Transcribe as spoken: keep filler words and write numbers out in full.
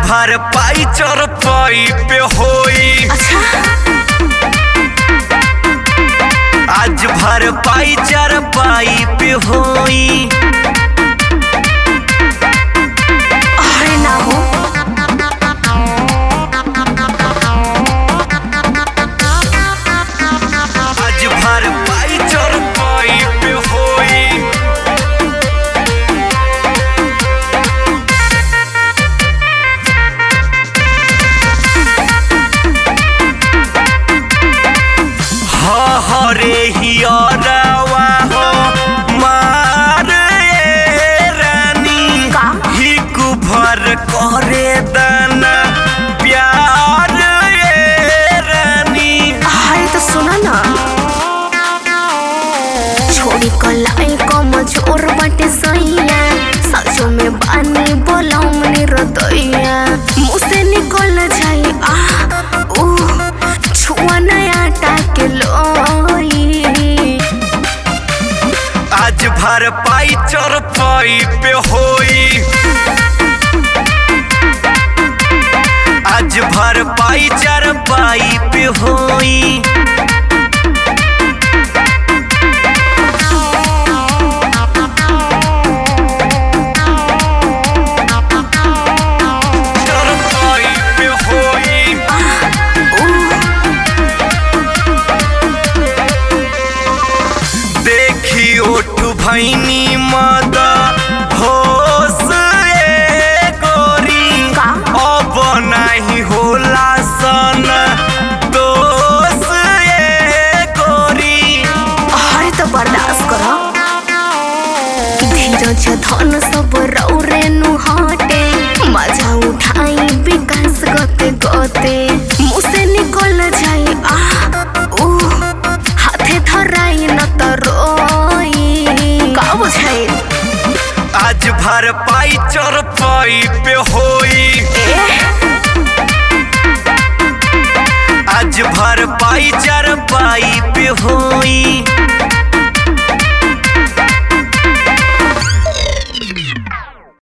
भर पाई चरपाई पे होई। आज भर पाई चरपाई पे होई। अरे ना हो आज भर पाई चरपाई पे होई। हरे हियरवा हो मार ए रानी हिकु भर करे दाना प्यार ए रानी। अरे तो सुना ना छोड़ी कलाई कम जोर बाटे सैया सचो में बानी बोलाऊ मनी रतैया मुँह से निकल जाई आ ओ छुआ नया टाके लोई। आज भर पाई चरपाई पे होई। आज भर पाई चरपाई पे होई। चरपाई पे होई। देखी ओठ भैनी मद होश ए गोरी अब नहीं होला सन दोष ए गोरी। अरे तो बर्दाश्त करो धीरज धन सब रौरे नु हटे मजा उठाई विकास गते गते मुँह से निकल जाई आ ओ हाथे धराई न त रोई का बुझाई। आज भर पाई चरपाई पे होई। आज भर पाई चरपाई पे होई।